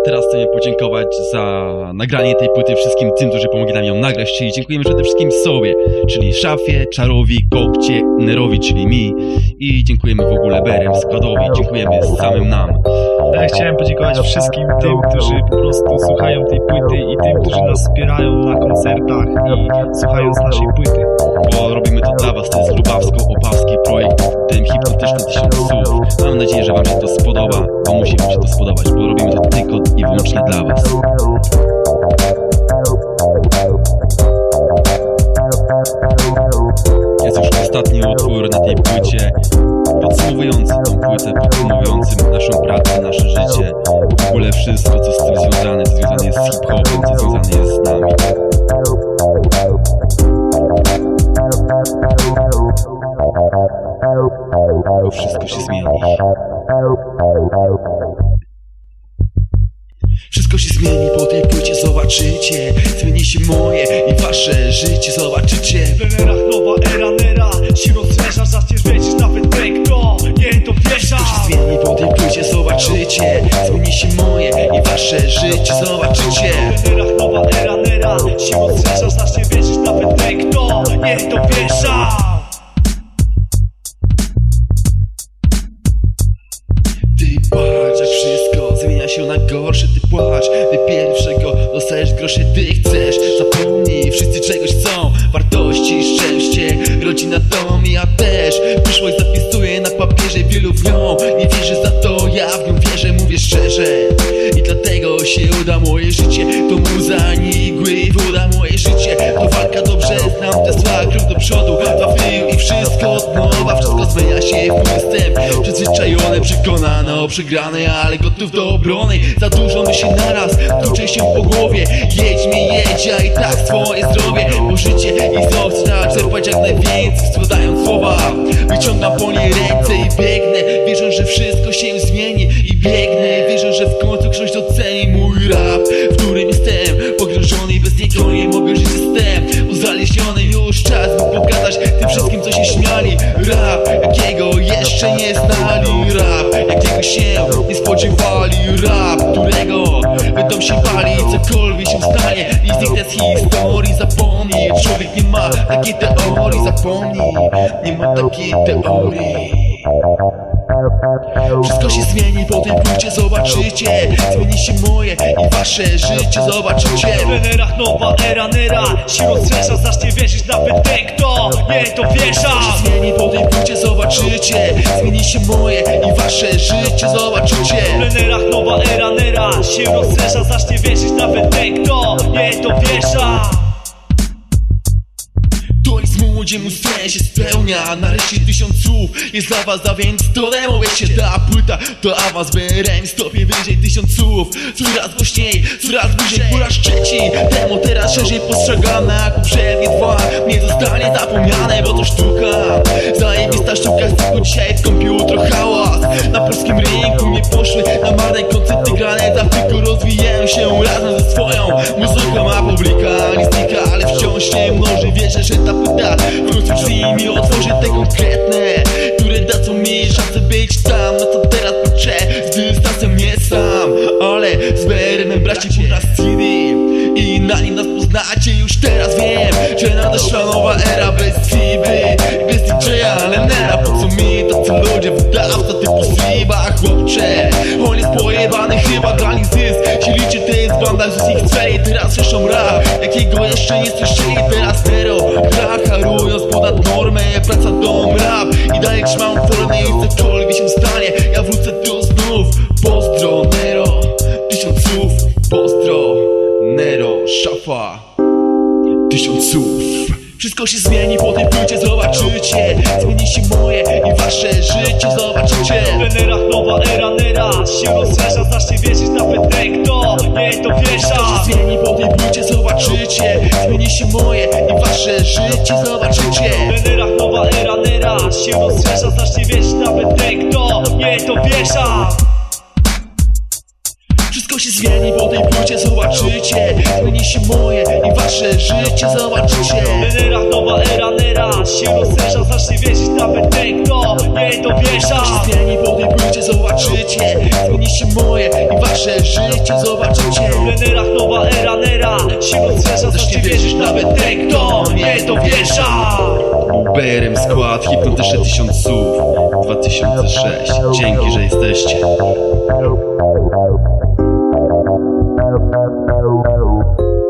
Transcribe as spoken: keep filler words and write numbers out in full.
teraz chcemy podziękować za nagranie tej płyty wszystkim tym, którzy pomogli nam ją nagrać, czyli dziękujemy przede wszystkim sobie, czyli Szafie, Czarowi, Kokcie, Nerowi, czyli mi, i dziękujemy w ogóle Berem, składowi, dziękujemy samym nam. Ja chciałem podziękować wszystkim tym, którzy po prostu słuchają tej płyty i tym, którzy nas wspierają na koncertach i słuchając naszej płyty. Bo robimy to dla was, to jest lubawsko-opawski projekt, ten hipnotyczny tysiąc słów. Mam nadzieję, że wam się to spodoba, bo musi wam się to spodobać, bo robimy to tylko i wyłącznie dla was. Jest już ostatni utwór na tej płycie, podsumowujący tą płytę, podsumowujący naszą pracę, nasze życie, w ogóle wszystko, co z tym związane, co związane jest z hip-hopem, co związane jest z nami. Bo wszystko się zmieni. Wszystko się zmieni po tej płycie, zobaczycie. Zmieni się moje i wasze życie, zobaczycie. W plenerach nowa era, nera się rozszerza, zaczniesz wiedzieć nawet ten, kto nie to wiesza. Wszystko się zmieni po tej płycie, zobaczycie. Zmieni się moje i wasze życie, zobaczycie. W plenerach nowa era, nera się rozszerza, zaczniesz wiedzieć nawet ten, kto nie to wiesza. Ty patrz, jak wszystko zmienia się na gorsze. Ty płacz, ty pierwszego dostajesz grosze. Ty chcesz, zapomnij, wszyscy czegoś chcą. Wartości, szczęście, rodzina, dom. Ja też przyszłość zapisuję na papierze. Wielu w nią nie wierzy, za to ja w nią wierzę. Mówię szczerze i dlatego się uda moje życie. To muza, nigły, woda, moje życie. To walka, dobrze znam te słowa, krok do przodu, dwa w tył i wszystko od nowa. Wszystko zmienia się w mój jestem przyzwyczajony, przekonany o przegranej, ale gotów do obrony. Za dużo myśli naraz, tłucze się po głowie. Jedź mi, jedź, a i tak swoje zdrowie. Bo życie i znowu trzeba czerpać jak najwięcej, składając słowa. Wyciągam po niej ręce i biegnę, wierzę, że wszystko się zmieni. I biegnę, wierzę, że w końcu ktoś doceni mój rap, w którym jestem pogrążony i bez niego nie mogę żyć. Jestem uzależniony, już czas by pokazać tym wszystkim, co się śmiali. Rap, jakiego jeszcze nie znali. Rap, jakiego się nie spodziewali. Rap, którego będą się bali. Cokolwiek się stanie, nie zniknę z historii. Zapomnij, człowiek nie ma takiej teorii. Zapomnij, nie ma takiej teorii. Wszystko się zmieni po tej płycie, zobaczycie. Zmieni się moje i wasze życie, zobaczycie. W plenerach nowa era, nera się rozszerza, zacznie wierzyć nawet ten, kto nie to wiesza. Wszystko się zmieni po tej płycie, zobaczycie. Zmieni się moje i wasze życie, zobaczycie. W plenerach nowa era, nera się rozszerza, zacznie wierzyć nawet ten, kto nie to wiesza. To nic młodziemu sen się spełnia. Nareszcie tysiąc słów jest dla was, a więc to demo. Wiecie, ta płyta to awans, berem stopień wyżej. Tysiąc słów, coraz głośniej, coraz bliżej. Po raz trzeci, demo teraz szerzej postrzegane. Jak poprzednie dwa, nie zostanie zapomniane, bo to sztuka, zajebista sztuka. Z tego dzisiaj wstąpi jutro hałas. Na polskim rynku nie poszły na marne koncerty grane, za tylko rozwijają się razem ze swoją muzyką. Ma publika, nie znika, ale wciąż się mnoży. Wierzę, że ta płyta w końcu drzwi mi otworzy te konkretne, które dadzą mi szansę być tam. No to teraz patrzę z dystansem, nie sam, ale z berem braci po raz C D i na nim nas poznacie. Już teraz wiem, że nadeszła nowa era bez C B, bez D J-a, ale nera. Po co mi tacy ludzie, wydawca typu Siba, chłopcze? On jest pojebany, chyba dla nich zysk się liczy, to jest banda z ich celi. Teraz słyszą rap, jakiego jeszcze nie słyszeli. Teraz Nero gra, harując ponad normę. Praca, dom, rap i dalej trzymam formę. I cokolwiek się stanie, ja wrócę tu znów. Pozdro, Nero, tysiąc słów. Pozdro, Nero, Szafa, tysiąc słów. Wszystko się zmieni po tej płycie, zobaczycie. Zmieni się moje i wasze życie, zobaczycie. W plenerach nowa era, nera się rozszerza, zacznie wierzyć nawet ten, kto nie to wiesza. Wszystko się zmieni po tej płycie, zobaczycie. Zmieni się moje i wasze życie, zobaczycie. W plenerach nowa era, nera się rozszerza, zacznie wierzyć nawet ten, kto nie to wiesza. Wszystko się zmieni po tej płycie, zobaczycie. Zmieni się moje i wasze życie, zobaczycie. W nerach nowa era, nera się rozszerza, zacznie wierzyć nawet ten, kto nie dowierza. Wszystko się zmieni po tej płycie, zobaczycie. Zmieni się moje i wasze życie, zobaczycie. W nerach nowa era, nera się rozszerza, zacznie wierzyć nawet ten, kto nie dowierza. Uberem skład, hipnotyczne tysiąc słów dwa tysiące sześć. Dzięki, że jesteście. No, no, no, no, no, no, no, no, no, no, no, no, no, no, no, no, no, no,